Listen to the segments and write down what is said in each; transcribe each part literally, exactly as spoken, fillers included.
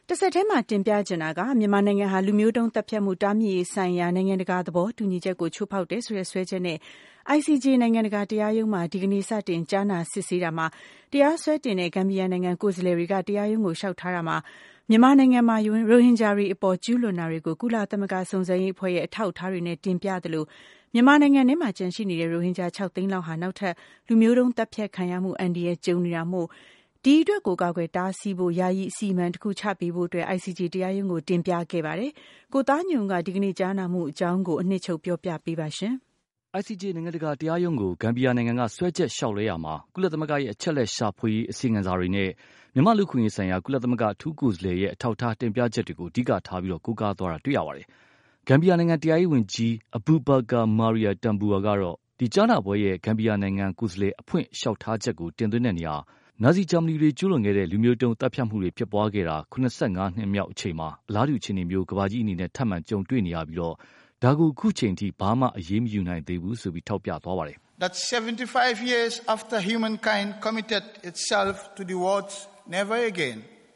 တဆက်တည်းမှာတင်ပြချင်တာကမြန်မာနိုင်ငံဟာလူမျိုးတုံးတပ်ဖြတ်မှုတားမြစ်ရေးဆိုင်ရာနိုင်ငံတကာသဘောတူညီချက်ကိုချိုးဖောက်တယ်ဆိုတဲ့ဆွဲချက်နဲ့ I C J နိုင်ငံတကာတရားရုံးမှာဒီကနေ့စတင်ကြားနာစစ်ဆေးတာမှာတရားစွဲတင်တဲ့ဂမ်ဘီယာနိုင်ငံကိုယ်စားလှယ်တွေကတရားရုံးကိုလျှောက်ထားတာမှာမြန်မာနိုင်ငံမှာရိုဟင်ဂျာတွေအပေါ်ကျူးလွန်တာတွေကိုကုလသမဂ္ဂစုံစမ်းရေးအဖွဲ့ရဲ့အထောက်အထားတွေနဲ့တင်ပြသလိုမြန်မာနိုင်ငံထဲမှာကျန်ရှိနေတဲ့ရိုဟင်ဂျာ၆သိန်းလောက်ဟာနောက်ထပ်လူမျိုးတုံးတပ်ဖြတ်ခံရမှုအန္တရာယ်ကြုံနေတာမို့ဒီအတွက်ကိုကာကွယ်တားဆီးဖို့ယာယီအစီအမံတစ်ခုချပေးဖို့အတွက် I C J တရားရုံးကိုတင်ပြခဲ့ပါတယ်။ကိုသားညုံကဒီကနေ့ကြားနာမှုအကြောင်းကိုအနှစ်ချုပ်ပြောပြပေးပါရှင်။ I C J နိုင်ငံတကာတရားရုံးကိုဂမ်ဘီယာနိုင်ငံကဆွဲချက်လျှောက်လဲရမှာကုလသမဂ္ဂရဲ့အချက်လက်ရှာဖွေရေးအစီအငံစာတွေနဲ့မြန်မာလူခွင့်ရေးဆိုင်ရာကုလသမဂ္ဂထူးကိုယ်စားလှယ်ရဲ့အထောက်အထားတင်ပြချက်တွေကိုအဓိကထားပြီးကိုးကားသွားတာတွေ့ရပါတယ်။ဂမ်ဘီယာနိုင်ငံတရားရေးဝန်ကြီးအဘူဘာကာမာရီယာတမ်ဘူအာကတော့ဒီကြားနာပွဲရဲ့ဂမ်ဘီယာနိုင်ငံကိုယ်စားလှယ်အဖွင့်လျှောက်ထားချက်ကိုတင်သွင်းတဲ့နေရာနာဇီဂျာမနီတွေကျူးလွန်ခဲ့တဲ့လူမျိုးတုံးတပ်ဖြတ်မှုတွေဖြစ်ပွားခဲ့တာ၇၅နှစ်မြောက်အချိန်မှာအလားတူအခြေအနေမျိုးကမ္ဘာကြီးအနေနဲ့ထပ်မံကြုံတွေ့နေရပြီးတော့ဒါကိုအခုချိန်ထိဘာမှအရေးမယူနိုင်သေးဘူးဆိုပြီးထောက်ပြသွားပါတယ်။ That seventy-five years after humankind committed itself to the words never again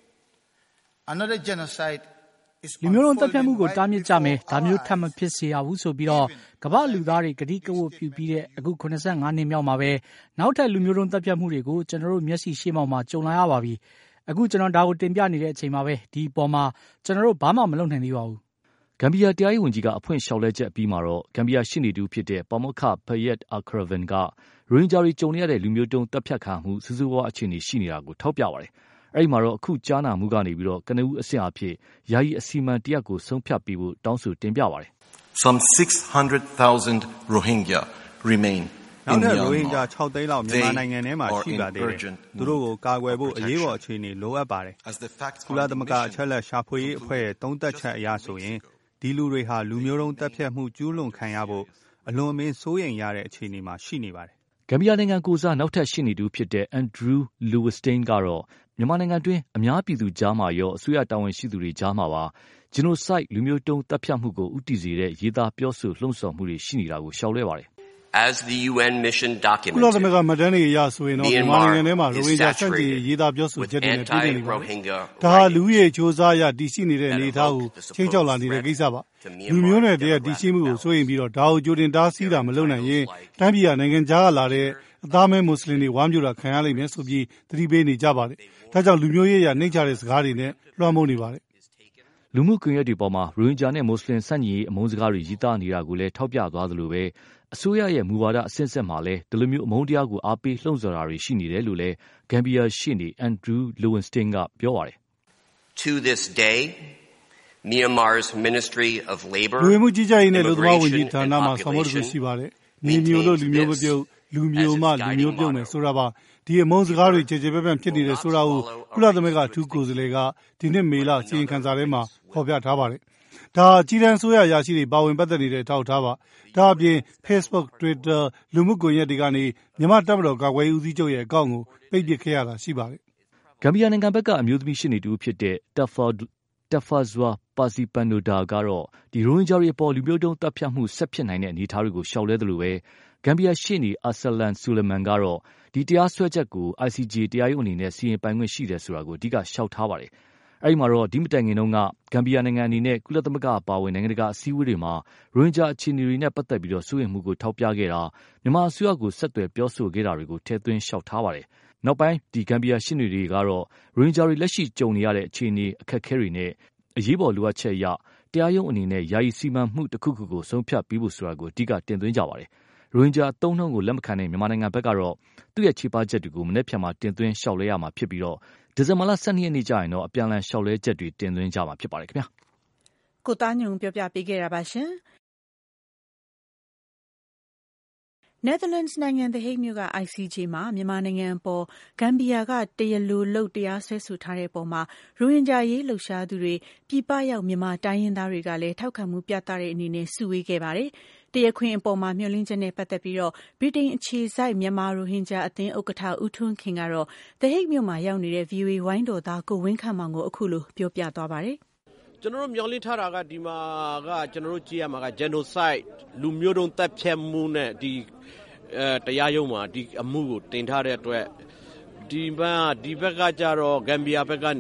another genocide လူမျိုးတုံးတပ်ဖြတ်မှုကိုတားမြစ်ကြမယ်ဒါမျိုးထပ်မဖြစ်စေရဘူးဆိုပြီးတော့ကမ္ဘာလူသားတွေဂတိကဝတ်ပြုပြီးတဲ့အခု၇၅နှစ်မြောက်မှာပဲနောက်ထပ်လူမျိုးတုံးတပ်ဖြတ်မှုတွေကိုကျွန်တော်တို့မျက်စိရှေ့မှောက်မှာကြုံလာရပါပြီအခုကျွန်တော်ဒါကိုတင်ပြနေတဲ့အချိန်မှာပဲဒီအပေါ်မှာကျွန်တော်တို့ဘာမှမလုပ်နိုင်သေးပါဘူးဂမ်ဘီယာတရားရေးဝန်ကြီးကအဖွင့်လျှောက်လဲချက်အပြီးမှာတော့ဂမ်ဘီယာရှေ့နေတူဖြစ်တဲ့ပါမောက္ခဖယက်အာခရဗန်ကရိုဟင်ဂျာတွေကြုံနေရတဲ့လူမျိုးတုံးတပ်ဖြတ်ခံမှုစူးစူးဝါးအခြေအနေရှိနေတာကိုထောက်ပြပါတယ်အဲ့ဒီမှာတော့အခုကြားနာမှုကနေပြီးတော့ကနဦးအဆင့်အဖြစ်ယာယီအစီအမံတရက်ကိုဆုံးဖြတ်ပြီးဖို့တောင်းဆိုတင်ပြပါတယ် Some six hundred thousand Rohingya remain in Myanmar နောက်ထပ်ရိုဟင်ဂျာ၆သိန်းလောက်မြန်မာနိုင်ငံထဲမှာရှိပါသေးတယ်သူတို့ကိုကာကွယ်ဖို့အရေးပေါ်အခြေအနေလိုအပ်ပါတယ်ကုလသမဂ္ဂအချက်လက်ရှာဖွေရေးအဖွဲ့ရဲ့သုံးသပ်ချက်အရဆိုရင်ဒီလူတွေဟာလူမျိုးတုံးတပ်ဖြတ်မှုကျူးလွန်ခံရဖို့အလွန်အမင်းစိုးရိမ်ရတဲ့အခြေအနေမှာရှိနေပါတယ်ဂမ်ဘီယာနိုင်ငံကိုစားနောက်ထပ်ရှိနေသူဖြစ်တဲ့အန်ဒရူးလူဝစ်စတိန်ကတော့မြန်မာနိုင်ငံတွင်းအများပြည်သူကြားမှာရောအစိုးရတာဝန်ရှိသူတွေကြားမှာပါဂျီနိုဆိုက်လူမျိုးတုံးတပ်ဖြတ်မှုကိုဥတီစေတဲ့ရေးသားပြောဆိုလှုံ့ဆော်မှုတွေရှိနေတာကိုရှောက်လဲပါတယ် As the U N mission documented ကုလသမဂ္ဂမှတ်တမ်းတွေအရဆိုရင်တော့မြန်မာနိုင်ငံထဲမှာရိုဟင်ဂျာစံကြေရေးသားပြောဆိုချက်တွေနဲ့ပြည်နေပါတယ်ဒါဟာလူရဲ့စ조사ရတည်ရှိနေတဲ့အနေအထားကိုချိန်ချောက်လာနေတဲ့ကိစ္စပါလူမျိုးနယ်တည်းတည်ရှိမှုကိုစိုးရင်ပြီးတော့ဒါကိုကြိုတင်တားဆီးတာမလုပ်နိုင်ရင်တိုင်းပြည်ကနိုင်ငံခြားကလာတဲ့အသားမဲမွတ်စလင်တွေဝမ်းပြူတာခံရလိမ့်မယ်ဆိုပြီးသတိပေးနေကြပါတယ်ဒါကြောင့်လူမျိုးရေးရနှိမ့်ချတဲ့စကားတွေနဲ့လွှမ်းမိုးနေပါတယ်လူမှုကွန်ရက်တွေပေါ်မှာရိုဟင်ဂျာနဲ့မွတ်စလင်ဆန့်ကျင်ရေးအမုန်းစကားတွေရေးသားနေတာကိုလည်းထောက်ပြသွားသလိုပဲအစိုးရရဲ့မူဝါဒအဆင့်ဆင့်မှာလည်းဒီလိုမျိုးအမုန်းတရားကိုအားပေးလှုံ့ဆော်တာတွေရှိနေတယ်လို့လည်းဂမ်ဘီယာရှေ့နေအန်ဒရူးလူဝင်းစတင်ကပြောပါတယ် To this day Myanmar's Ministry of Labor လူမှုကြီးကြပ်ရေးနဲ့လူသမားဝန်ကြီးဌာနမှာဆောင်ရွက်မှုရှိပါတယ်ညီမျိုးလို့လူမျိုးမပြုတ်လူမျိုးမှလူမျိုးပြုတ်မယ်ဆိုတာပါဒီအမုန်းစကားတွေကြေကြေပန်းပန်းဖြစ်နေတဲ့ဆိုတာကိုကုလသမဂ္ဂထူးကိုယ်စားလှယ်ကဒီနှစ်မေလအစီရင်ခံစာထဲမှာဖော်ပြထားပါတယ်ဒါအကြီးတန်းဆိုရရရှိတွေပါဝင်ပတ်သက်နေတဲ့အထောက်အထားပါဒါအပြင် Facebook Twitter လူမှုကွန်ရက်တွေကနေမြန်မာတပ်မတော်ကာကွယ်ရေးဦးစီးချုပ်ရဲ့အကောင့်ကိုပိတ်ပစ်ခဲ့ရတာရှိပါတယ်ဂမ်ဘီယာနိုင်ငံဘက်ကအမျိုးသမီးရှစ်နေတူဖြစ်တဲ့တက်ဖာတက်ဖာဇွာပါစီပန်နိုဒါကတော့ဒီရိုဟင်ဂျာတွေအပေါ်လူမျိုးတုံးတပ်ဖြတ်မှုဆက်ဖြစ်နိုင်တဲ့အနေအထားတွေကိုရှောက်လဲသလိုပဲဂမ်ဘီယာရှေ့နေအာဆလန်ဆူလမန်ကတော့ဒီတရားစွဲချက်ကို I C J တရားရုံးအနေနဲ့စီရင်ပိုင်ခွင့်ရှိတယ်ဆိုတာကိုအဓိကရှောက်ထားပါတယ်အဲ့ဒီမှာတော့ဒီမတိုင်ခင်တုန်းကဂမ်ဘီယာနိုင်ငံအနေနဲ့ကုလသမဂ္ဂအပါအဝင်နိုင်ငံတကာအစည်းအဝေးတွေမှာရိုဟင်ဂျာအခြေအနေတွေနဲ့ပတ်သက်ပြီးတော့စိုးရိမ်မှုကိုထောက်ပြခဲ့တာမြန်မာအစိုးရကိုဆက်သွယ်ပြောဆိုခဲ့တာတွေကိုထည့်သွင်းလျှောက်ထားပါတယ်နောက်ပိုင်းဒီဂမ်ဘီယာရှင်းတွေတွေကတော့ရိုဟင်ဂျာတွေလက်ရှိကြုံနေရတဲ့အခြေအနေအခက်အခဲတွေနဲ့အရေးပေါ်လိုအပ်ချက်အရတရားရုံးအနေနဲ့ယာယီစီမံမှုတစ်ခုခုကိုဆုံးဖြတ်ပြီးဖို့ဆိုတာကိုအဓိကတင်သွင်းကြပါတယ်ရိုဟင်ဂျာအသုံးနှုန်းကိုလက်မခံတဲ့မြန်မာနိုင်ငံဘက်ကတော့သူ့ရဲ့ခြေပချက်တွေကိုမနေ့ဖြန်မှာတင်သွင်းလျှောက်လဲရမှာဖြစ်ပြီးတော့ဒီဇင်ဘာလ၁၂ရက်နေ့ကျရင်တော့အပြန်အလှန်လျှောက်လဲချက်တွေတင်သွင်းကြမှာဖြစ်ပါတယ်ခင်ဗျာကိုသားညုံပြောပြပေးခဲ့တာပါရှင်Netherlands နိုင်ငံ The Hague မြို့က I C J မှာမြန်မာနိုင်ငံအပေါ်ဂမ်ဘီယာကတရားလိုလုပ်တရားစွဲဆိုထားတဲ့ပုံမှာရိုဟင်ဂျာရေးလှုပ်ရှားသူတွေပြည်ပရောက်မြန်မာတိုင်းရင်းသားတွေကလည်းထောက်ခံမှုပြသတဲ့အနေနဲ့စုဝေးခဲ့ပါတယ်။တရားခွင်အပေါ်မှာမျှော်လင့်ချက်နဲ့ပတ်သက်ပြီးတော့ဗြိတိန်အခြေစိုက်မြန်မာရိုဟင်ဂျာအသင်းဥက္ကဋ္ဌဦးထွန်းခင်ကတော့ The Hague မြို့မှာရောက်နေတဲ့ V O A ဝိုင်းတော်သားကိုဝင်းခန့်မောင်ကိုအခုလိုပြောပြသွားပါတယ်။ကျွန်တော်တို့မျှော်လင့်ထားတာကဒီမှာကကျွန်တော်တို့ကြည့်ရမှာက genocide လူမျိုးတုံးတပ်ဖြတ်မှုနဲ့ဒီအဲတရားရုံးမှာဒီအမှုကိုတင်ထားတဲ့အတွက်ဒီဘက်ကဒီဘက်ကကြတော့ဂမ်ဘီယာဘက်ကနေ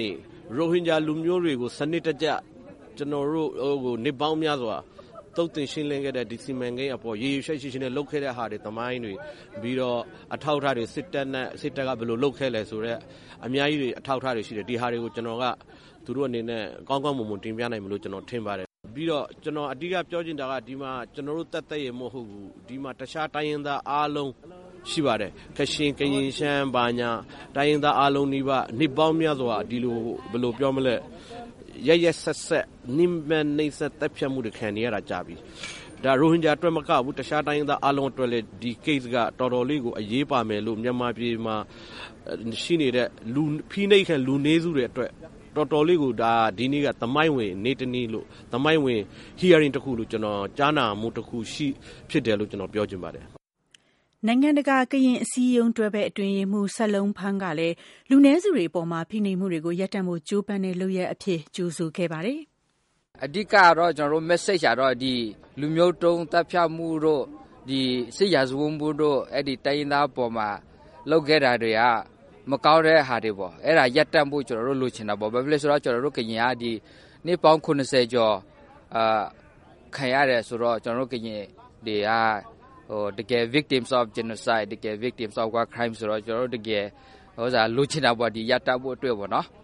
ရိုဟင်ဂျာလူမျိုးတွေကိုစနစ်တကျကျွန်တော်တို့ဟိုနေပေါင်းများစွာတုတ်တင်ရှင်းလင်းခဲ့တဲ့ဒီစီမံကိန်းအပေါ်ရေရွှေရှိရှိနဲ့လုပ်ခဲ့တဲ့ဟာတွေသမိုင်းတွေပြီးတော့အထောက်အထားတွေစစ်တပ်နဲ့စစ်တပ်ကဘယ်လိုလုပ်ခဲ့လဲဆိုတော့အများကြီးတွေအထောက်အထားတွေရှိတယ်ဒီဟာတွေကိုကျွန်တော်ကသူတို့အနေနဲ့ကောင်းကောင်းမွန်မွန်တင်ပြနိုင်မလို့ကျွန်တော်ထင်ပါတယ်ပြီးတော့ကျွန်တော်အဓိကပြောချင်တာကဒီမှာကျွန်တော်တို့တက်တက်ရမဟုတ်ဘူးဒီမှာတခြားတိုင်းရင်းသားအားလုံးရှိပါတယ်ခရှင်ကရင်ရှမ်းဘာညာတိုင်းရင်းသားအားလုံးဒီပါနှစ်ပေါင်းများစွာဒီလိုဘယ်လိုပြောမလဲရရဆက်ဆက်နိမနေဆက်တက်ဖြတ်မှုတွေခံနေရတာကြပြီဒါရိုဟင်ဂျာအတွက်မကဘူးတခြားတိုင်းရင်းသားအားလုံးအတွက်လည်းဒီ case ကတော်တော်လေးကိုအရေးပါမယ်လို့မြန်မာပြည်မှာရှိနေတဲ့လူဖိနှိပ်ခံလူနည်းစုတွေအတွက်တော်တော်လေးကိုဒါဒီနေ့ကသမိုင်းဝင်နေတနည်းလို့သမိုင်းဝင် hearing တစ်ခုလို့ကျွန်တော်ကြားနာမှုတစ်ခုရှိဖြစ်တယ်လို့ကျွန်တော်ပြောချင်ပါတယ်နိုင်ငံတကာကရင်အစည်းအရုံးတွဲဘက်အတွင်းရေးမှူးဆက်လုံးဖန်းကလည်းလူနည်းစုတွေအပေါ်မှာဖိနှိပ်မှုတွေကိုရပ်တန့်ဖို့ကြိုးပမ်းတဲ့လုပ်ရက်အဖြစ်ကြိုးဆိုခဲ့ပါတယ်အဓိကတော့ကျွန်တော်တို့ message ကတော့ဒီလူမျိုးတုံးတပ်ဖြတ်မှုတို့ဒီစစ်ရာဇဝတ်မှုတို့အဲ့ဒီတိုင်းသားပေါ်မှာလုပ်ခဲ့တာတွေကမကောင်းတဲ့ဟာတွေပေါ့အဲ့ဒါရပ်တန့်ဖို့ကျွန်တော်တို့လိုချင်တာပေါ့ဘာဖြစ်လဲဆိုတော့ကျွန်တော်တို့ကရင်ကဒီနေ့ပေါင်းခုနှစ်ဆယ်ကျော်အာခံရတယ်ဆိုတော့ကျွန်တော်တို့ကရင်တွေကဟိုတကယ် victims of genocide တကယ် victims of war crimes ဆိုတော့ကျွန်တော်တို့တကယ်ဟိုစားလိုချင်တာပေါ့ဒီရပ်တန့်ဖို့အတွက်ပေါ့နော်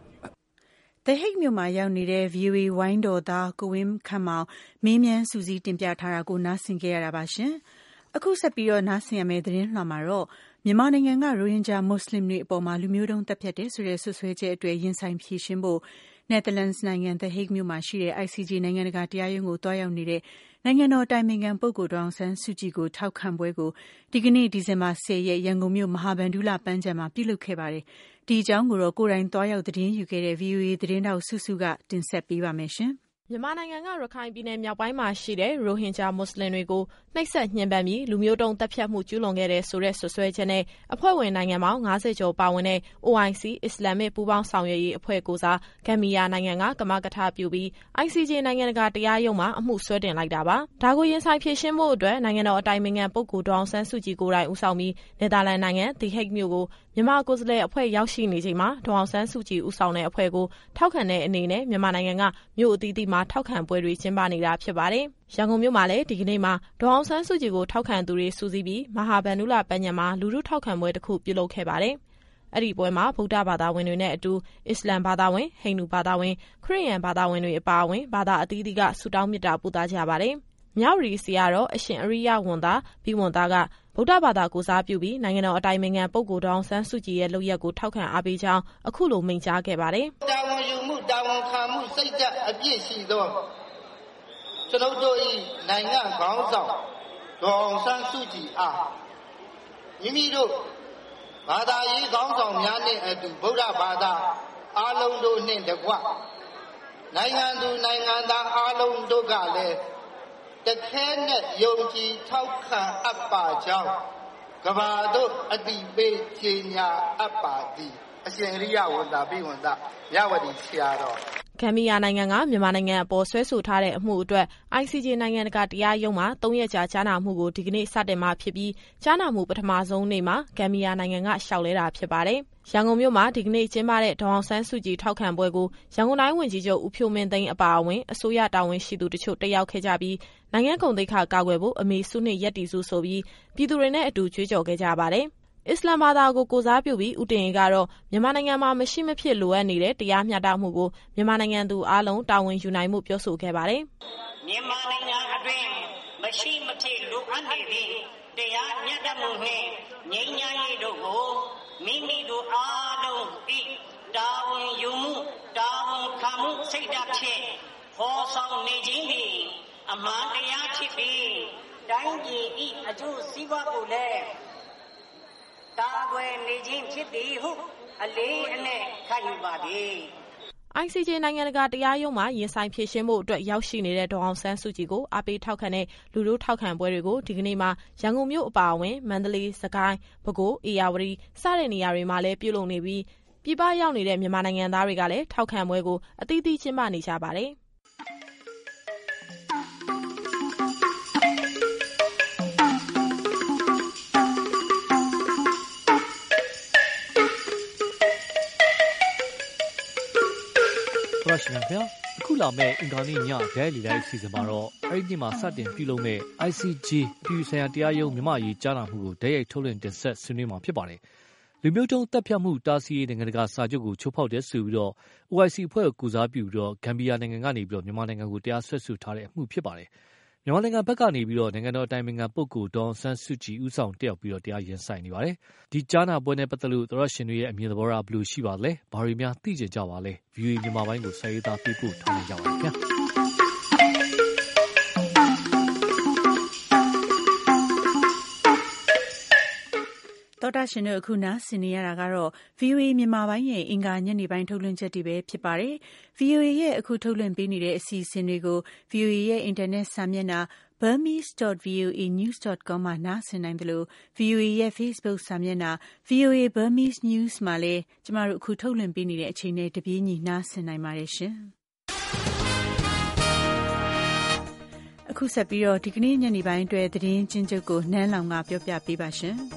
The Hague မြို့မှာရောက်နေတဲ့ V O A ဝိုင်းတော်သားကိုဝင်းခန့်မောင်မင်းမြန်းစူးစီးတင်ပြထားတာကိုနားဆင်ကြရတာပါရှင်အခုဆက်ပြီးတော့နားဆင်ရမယ့်သတင်းလွှာမှာတော့မြန်မာနိုင်ငံကရိုဟင်ဂျာမွတ်စလင်တွေအပေါ်မှာလူမျိုးတုံးတပ်ဖြတ်တဲ့ဆိုတဲ့ဆွဆွဲချက်အတွေ့ရင်ဆိုင်ဖြေရှင်းဖို့ Netherlands နိုင်ငံ The Hague မြို့မှာရှိတဲ့ I C J နိုင်ငံတကာတရားရုံးကိုတွားရောက်နေတဲ့နိုင်ငံတော်တိုင်ပင်ခံပုဂ္ဂိုလ်ဒေါ်အောင်ဆန်းစုကြည်ကိုထောက်ခံပွဲကိုဒီကနေ့ဒီဇင်ဘာဆယ်ရက်ရန်ကုန်မြို့မဟာဗန္ဓုလပန်းခြံမှာပြုလုပ်ခဲ့ပါတယ်။ဒီအကြောင်းကိုတော့ကိုယ်တိုင်တွားရောက်သတင်းယူခဲ့တဲ့ V O A သတင်းတောက်စုစုကတင်ဆက်ပေးပါမယ်ရှင်။မြန်မာနိုင်ငံကရခိုင်ပြည်နယ်မြောက်ပိုင်းမှာရှိတဲ့ရိုဟင်ဂျာမွတ်စလင်တွေကိုနှိပ်စက်ညှဉ်းပန်းပြီးလူမျိုးတုံးတပ်ဖြတ်မှုကျူးလွန်ခဲ့တဲ့ဆိုတဲ့ဆွဆွဲချက်နဲ့အဖွဲ့ဝင်နိုင်ငံပေါင်း၅၀ကျော်ပါဝင်တဲ့ O I C အစ္စလာမစ်ပူးပေါင်းဆောင်ရွက်ရေးအဖွဲ့ကိုစားဂမ်ဘီယာနိုင်ငံကကမကထပြုပြီး I C J နိုင်ငံတကာတရားရုံးမှာအမှုဆွဲတင်လိုက်တာပါ။ဒါကိုရင်ဆိုင်ဖြေရှင်းဖို့အတွက်နိုင်ငံတော်အတိုင်ပင်ခံပုဂ္ဂိုလ်ဒေါ်အောင်ဆန်းစုကြည်ကိုယ်တိုင်ဦးဆောင်ပြီးနယ်သာလန်နိုင်ငံ The Hague မြို့ကိုမြန်မာကိုယ်စားလှယ်အဖွဲ့ရောက်ရှိနေချိန်မှာဒေါ်အောင်ဆန်းစုကြည်ဦးဆောင်တဲ့အဖွဲ့ကိုထောက်ခံတဲ့အနေနဲ့မြန်မာနိုင်ငံကမြို့အသီးသီးမှာထောက်ခံပွဲတွေကျင်းပနေတာဖြစ်ပါတယ်။ရန်ကုန်မြို့မှာလည်းဒီကနေ့မှာဒေါ်အောင်ဆန်းစုကြည်ကိုထောက်ခံသူတွေစုစည်းပြီးမဟာဗန္ဓုလပန်းခြံမှာလူထုထောက်ခံပွဲတစ်ခုပြုလုပ်ခဲ့ပါတယ်။အဲ့ဒီပွဲမှာဗုဒ္ဓဘာသာဝင်တွေနဲ့အတူအစ္စလမ်ဘာသာဝင်၊ဟိန္ဒူဘာသာဝင်၊ခရစ်ယာန်ဘာသာဝင်တွေအပါအဝင်ဘာသာအသီးသီးကဆုတောင်းမေတ္တာပို့သကြပါတယ်။မြောက်ရီစီကတော့အရှင်အရိယဝန်သားဘိဝန္တာကဗုဒ္ဓဘာသာကိုစားပြုပြီးနိုင်ငံတော်အတိုင်ပင်ခံပုဂ္ဂိုလ်ဒေါ်အောင်ဆန်းစုကြည်ရဲ့လုပ်ရက်ကိုထောက်ခံအားပေးကြောင်းအခုလိုမိန့်ကြားခဲ့ပါတယ်။တာဝန်ယူမှုတာဝန်ခံမှုစိတ်ဓာတ်အပြည့်ရှိသောကျွန်ုပ်တို့၏နိုင်ငံခေါင်းဆောင်ဒေါ်အောင်ဆန်းစုကြည်အားမိမိတို့ဘာသာရေးခေါင်းဆောင်များနှင့်အတူဗုဒ္ဓဘာသာအားလုံးတို့နှင့်တကွနိုင်ငံသူနိုင်ငံသားအားလုံးတို့ကလည်းတခဲနဲ့ယုံကြည်ထောက်ခံအပ်ပါကြောင်းကဘာတို့အတိပေးကြေညာအပ်ပါသည်အရှင်ရိယဝန္တာဘိဝန္တာရဝတီဆရာတော်ဂမ်ဘီယာနိုင်ငံကမြန်မာနိုင်ငံအပေါ်ဆွဲဆိုထားတဲ့အမှုအတွက် I C J နိုင်ငံတကာတရားရုံးမှာ၃ရက်ကြာကြားနာမှုကိုဒီကနေ့စတင်မှာဖြစ်ပြီးကြားနာမှုပထမဆုံးနေ့မှာဂမ်ဘီယာနိုင်ငံကရှောက်လဲတာဖြစ်ပါတယ်။ရန်ကုန်မြို့မှာဒီကနေ့ကျင်းပတဲ့ဒေါ်အောင်ဆန်းစုကြည်ထောက်ခံပွဲကိုရန်ကုန်တိုင်းဝန်ကြီးချုပ်ဦးဖြိုးမင်းသိန်းအပါအဝင်အစိုးရတာဝန်ရှိသူတို့တက်ရောက်ခဲ့ကြပြီးနိုင်ငံကုန်သိက္ခာကာကွယ်ဖို့အမေစုနှင့်ရပ်တည်စုဆိုပြီးပြည်သူတွေနဲ့အတူကြွေးကြော်ခဲ့ကြပါတယ်။အစ္စလာမ်ဘာသာကိုကိုစားပြုပြီးဦးတင်ရင်ကတော့မြန်မာနိုင်ငံမှာမရှိမဖြစ်လိုအပ်နေတဲ့တရားမျှတမှုကိုမြန်မာနိုင်ငံသူအားလုံးတာဝန်ယူနိုင်မှုပြောဆိုခဲ့ပါတယ်။မြန်မာနိုင်ငံအတွင်းမရှိမဖြစ်လိုအပ်နေတဲ့တရားမျှတမှုနဲ့ငြိမ်းချမ်းရေးတို့ကိုမိမိတို့အားလုံးဤတာဝန်ယူမှုတာဝန်ခံမှုစိတ်ဓာတ်ဖြင့်ဖော်ဆောင်နေခြင်းသည်အမှန်တရားဖြစ်ပြီးတိုင်းပြည်ဤအကျိုးစီးပွားကိုလည်းတာကွယ်နေခြင်းဖြစ်သည်ဟုအလေးအနက်ခံယူပါသည် I C J နိုင်ငံတကာတရားရုံးမှာရင်ဆိုင်ဖြေရှင်းဖို့အတွက်ရောက်ရှိနေတဲ့ဒေါ်အောင်ဆန်းစုကြည်ကိုအားပေးထောက်ခံတဲ့လူထုထောက်ခံပွဲတွေကိုဒီကနေ့မှာရန်ကုန်မြို့အပါအဝင်မန္တလေး၊စကိုင်း၊ပဲခူး၊ဧရာဝတီစတဲ့နေရာတွေမှာလည်းပြုလုပ်နေပြီးပြည်ပရောက်နေတဲ့မြန်မာနိုင်ငံသားတွေကလည်းထောက်ခံပွဲကိုအသီးသီးကျင်းပနေကြပါတယ်။ခင်ဗျာအခုလာမဲ့အင်္ဂါနေ့ညဒဲလီလိုက်အစီအစဉ်မှာတော့အဲ့ဒီမှာစတင်ပြုလုပ်မဲ့ I C J ပြည်ဆိုင်ရာတရားရုံးမြမရေးကြားနာမှုကိုဓာတ်ရိုက်ထုတ်လွှင့်တင်ဆက်ဆွေးနွေးမှာဖြစ်ပါတယ်လူမျိုးတုံးတပ်ဖြတ်မှုတားဆီးရေးနိုင်ငံတကာစာချုပ်ကိုချိုးဖောက်တဲ့ဆိုပြီးတော့ O I C အဖွဲ့ကိုကူစားပြုပြီးတော့ဂမ်ဘီယာနိုင်ငံကနေပြီးတော့မြန်မာနိုင်ငံကိုတရားစွဲဆိုထားတဲ့အမှုဖြစ်ပါတယ်မြန်မာနိုင်ငံဘက်ကနေပြီးတော့နိုင်ငံတော်အတိုင်ပင်ခံပုဂ္ဂိုလ်ဒေါ်ဆန်းစုကြည်ဦးဆောင်တက်ရောက်ပြီးတော့တရားရင်ဆိုင်နေပါတယ်ဒီကြားနာပွဲနဲ့ပတ်သက်လို့သရရှင်တွေရဲ့အမြင်သဘောထားဘယ်လိုရှိပါလဲဘာတွေများသိကြကြပါလဲ V O A မြန်မာပိုင်းကိုစာရေးသားပေးပို့ထားနေကြပါခင်ဗျာတော်တာရှင်တို့အခုနားဆင်နေရတာကတော့ V O A မြန်မာပိုင်းရဲ့အင်္ဂါညနေပိုင်းထုတ်လွှင့်ချက်တွေပဲဖြစ်ပါတယ်။ V O A ရဲ့အခုထုတ်လွှင့်ပေးနေတဲ့အစီအစဉ်တွေကို V O A ရဲ့အင်တာနက်စာမျက်နှာ burmese dot voa news dot com မှာနားဆင်နိုင်တယ်လို့ V O A ရဲ့ Facebook စာမျက်နှာ V O A Burmese News မှာလည်းကျမတို့အခုထုတ်လွှင့်ပေးနေတဲ့အချိန်နဲ့တပြေးညီနားဆင်နိုင်ပါတယ်ရှင်။အခုဆက်ပြီးတော့ဒီကနေ့ညနေပိုင်းအတွက်သတင်းချင်းချုပ်ကိုနန်းလောင်ကပြောပြပေးပါရှင်။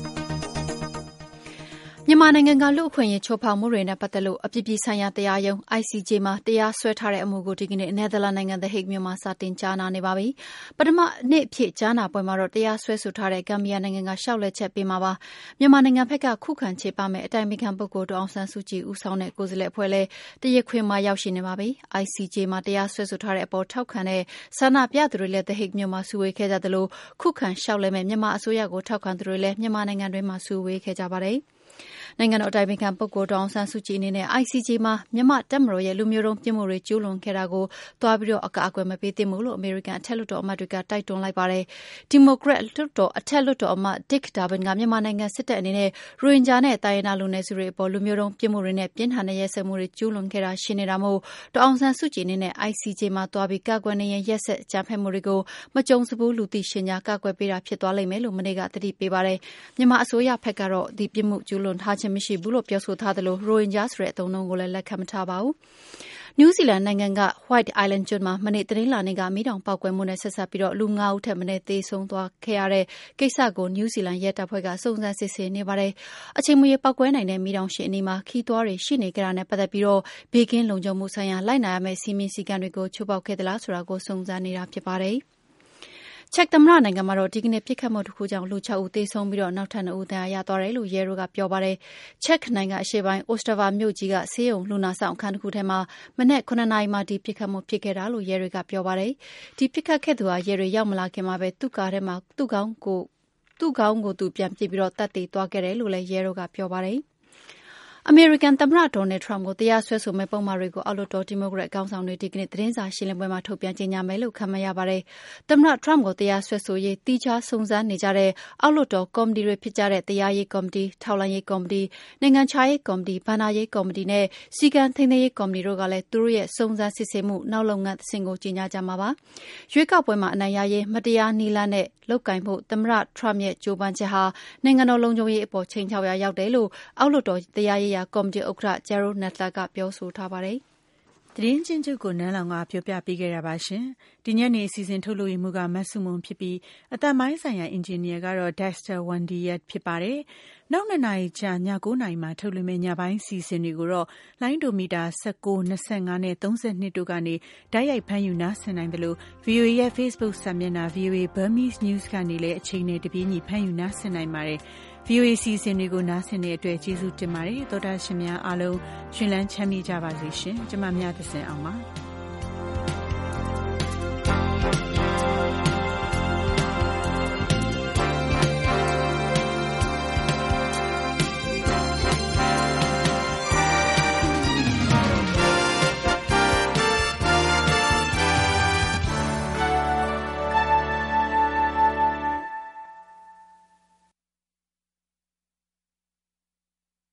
မြန်မာနိုင်ငံကလူ့အခွင့်အရေးချိုးဖောက်မှုတွေနဲ့ပတ်သက်လို့အပြည်ပြည်ဆိုင်ရာတရားရုံး I C J မှာတရားစွဲထားတဲ့အမှုကိုဒီကနေ့နယ်သာလန်နိုင်ငံ The Hague မြို့မှာစတင်ကြားနာနေပါပြီ။ပထမနေ့အဖြစ်ကြားနာပွဲမှာတော့တရားစွဲဆိုထားတဲ့ဂမ်ဘီယာနိုင်ငံကလျှောက်လဲချက်ပေးမှာပါ။မြန်မာနိုင်ငံဘက်ကခုခံချေပမဲ့အတိုင်ပင်ခံပုဂ္ဂိုလ်ဒေါ်အောင်ဆန်းစုကြည်ဦးဆောင်တဲ့ကိုယ်စားလှယ်အဖွဲ့လည်းတရားခွင်မှာရောက်ရှိနေပါပြီ။ I C J မှာတရားစွဲဆိုထားတဲ့အပေါ်ထောက်ခံတဲ့ဆန္ဒပြသူတွေလည်း The Hague မြို့မှာစုဝေးခဲ့ကြသလိုခုခံလျှောက်လဲမဲ့မြန်မာအစိုးရကိုထောက်ခံသူတွေလည်းမြန်မာနိုင်ငံတွင်းမှာစုဝေးခဲ့ကြပါတယ်။နိုင်ငံတော်အတိုင်ပင်ခံပုဂ္ဂိုလ်ဒေါ်အောင်ဆန်းစုကြည်အနေနဲ့ I C J မှာမြန်မာတပ်မတော်ရဲ့လူမျိုးတုံးပြစ်မှုတွေကျူးလွန်ခဲ့တာကိုသွားပြီးတော့အကာအကွယ်မပေးသင့်ဘူးလို့အမေရိကန်အထက်လွှတ်တော်အမတ်တွေကတိုက်တွန်းလိုက်ပါတယ်။ဒီမိုကရက်လွှတ်တော်အထက်လွှတ်တော်အမတ် Dick Durbin ကမြန်မာနိုင်ငံစစ်တပ်အနေနဲ့ရိုဟင်ဂျာနဲ့တိုင်းရင်းသားလူနည်းစုတွေအပေါ်လူမျိုးတုံးပြစ်မှုတွေနဲ့ပြင်းထန်တဲ့ရဲစက်မှုတွေကျူးလွန်ခဲ့တာရှိနေတာမို့ဒေါ်အောင်ဆန်းစုကြည်အနေနဲ့ I C J မှာသွားပြီးကာကွယ်နေရင်ရက်ဆက်ကြမ်းဖက်မှုတွေကိုမကြုံစဘူးလူသိရှင်ကြားကာကွယ်ပေးတာဖြစ်သွားလိမ့်မယ်လို့မနေ့ကသတိပေးပါတယ်။မြန်မာအစိုးရဘက်ကတော့ဒီပြစ်မှုကျူးလွန်ထားခြင်းမရှိဘူးလို့ပြောဆိုထားသလိုရိုဟင်ဂျာဆိုတဲ့အသုံးအနှုန်းကိုလည်းလက်ခံမထားပါဘူး။နယူးဇီလန်နိုင်ငံက White Island ကျွန်းမှာမနေ့တနင်္လာနေ့ကမီးတောင်ပေါက်ကွဲမှုနဲ့ဆက်စပ်ပြီးတော့လူငါးဦးထက်မနည်းသေဆုံးသွားခဲ့ရတဲ့ကိစ္စကိုနယူးဇီလန်ရဲတပ်ဖွဲ့ကစုံစမ်းစစ်ဆေးနေပါတယ်။အချိန်မရွေးပေါက်ကွဲနိုင်တဲ့မီးတောင်ရှိအနီးမှာခီးသွွားတွေရှိနေကြတာနဲ့ပတ်သက်ပြီးတော့ဘေးကင်းလုံခြုံမှုဆိုင်ရာလိုက်နာရမယ့်စီမင်းစည်းကမ်းတွေကိုချိုးဖောက်ခဲ့သလားဆိုတာကိုစုံစမ်းနေတာဖြစ်ပါတယ်။ချက်သမ္မတနိုင်ငံမှာတော့ဒီကနေ့ပြစ်ခတ်မှုတစ်ခုကြောင့်လူ၆ဦးသေဆုံးပြီးတော့နောက်ထပ်နှစ်ဦးဒဏ်ရာရသွားတယ်လို့ရဲတို့ကပြောပါတယ်။ချက်နိုင်ငံအရှေ့ပိုင်းအိုစတဗာမြို့ကြီးကဆေးရုံလူနာဆောင်အခန်းတစ်ခုထဲမှာမနေ့ခုနှစ်နာရီမှဒီပြစ်ခတ်မှုဖြစ်ခဲ့တာလို့ရဲတွေကပြောပါတယ်။ဒီပြစ်ခတ်ခဲ့သူဟာရဲတွေရောက်မလာခင်မှာပဲသူ့ကားထဲမှာသူ့ကောင်းကိုသူ့ကောင်းကိုသူပြန်ပြစ်ပြီးတော့တတ်သိသွားခဲ့တယ်လို့လည်းရဲတို့ကပြောပါတယ်။အမေရိကန်သမ္မတဒေါ်နယ်ထရမ့်ကိုတရားစွဲဆိုမဲ့ပုံမှားတွေကိုအောက်လွှတ်တော်ဒီမိုကရက်ခေါင်းဆောင်တွေဒီကနေ့သတင်းစာရှင်းလင်းပွဲမှာထုတ်ပြန်ကြေညာမယ်လို့ခန့်မှန်းရပါတယ်။သမ္မတထရမ့်ကိုတရားစွဲဆိုရေးတီးခြားစုံစမ်းနေကြတဲ့အောက်လွှတ်တော်ကော်မတီတွေဖြစ်ကြတဲ့တရားရေးကော်မတီ၊ထောက်လှမ်းရေးကော်မတီ၊နိုင်ငံခြားရေးကော်မတီ၊ဘဏ္ဍာရေးကော်မတီနဲ့စီကံထိန်းသိမ်းရေးကော်မတီတို့ကလည်းသူတို့ရဲ့စုံစမ်းစစ်ဆေးမှုနောက်လုပ်ငန်းအဆင့်ကိုကြေညာကြမှာပါ။ရွေးကောက်ပွဲမှာအနိုင်ရရေးမတရားနည်းလမ်းနဲ့လုပ်ကိုင်ဖို့သမ္မတထရမ့်ရဲ့ကြိုးပမ်းချက်ဟာနိုင်ငံတော်လုံခြုံရေးအပေါ်ချိန်ချောက်ရာရောက်တယ်လို့အောက်လွှတ်တော်တရားရေးရာကော်မတီဥက္ကဋ္ဌ Jerrold Nadler ကပြောဆိုထားပါတယ်။သတင်းချင်းချုပ်ကိုနန်းလောင်ကပြောပြပေးခဲ့တာပါရှင်။ဒီညနေအစီအစဉ်ထုတ်လို့ရမှုကမတ်စုမုံဖြစ်ပြီးအသက်မိုင်းဆိုင်ရာအင်ဂျင်နီယာကတော့ Dexter Wandier ဖြစ်ပါတယ်။နောက်နှစ်နာရီကြာညကိုးနာရီမှာထုတ်လွှင့်မယ့်ညပိုင်းစီစဉ်တွေကိုတော့လိုင်းဒိုမီတာ၁၉၊၂၅နဲ့၃၂တို့ကနေတိုက်ရိုက်ဖမ်းယူနားဆင်နိုင်တယ်လို့ V O A ရဲ့ Facebook စာမျက်နှာ V O A Burmese News ကနေလည်းအချိန်နဲ့တပြေးညီဖမ်းယူနားဆင်နိုင်ပါတယ်။ V O A စီစဉ်တွေကိုနားဆင်တဲ့အတွက်ကျေးဇူးတင်ပါတယ်။သောတာရှင်များအားလုံးရှင်လန်းချမ်းမြေ့ကြပါစေရှင်။ကျွန်မမြတ်သစင်အောင်ပါ။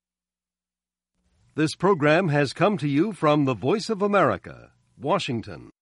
This program has come to you from the Voice of America, Washington.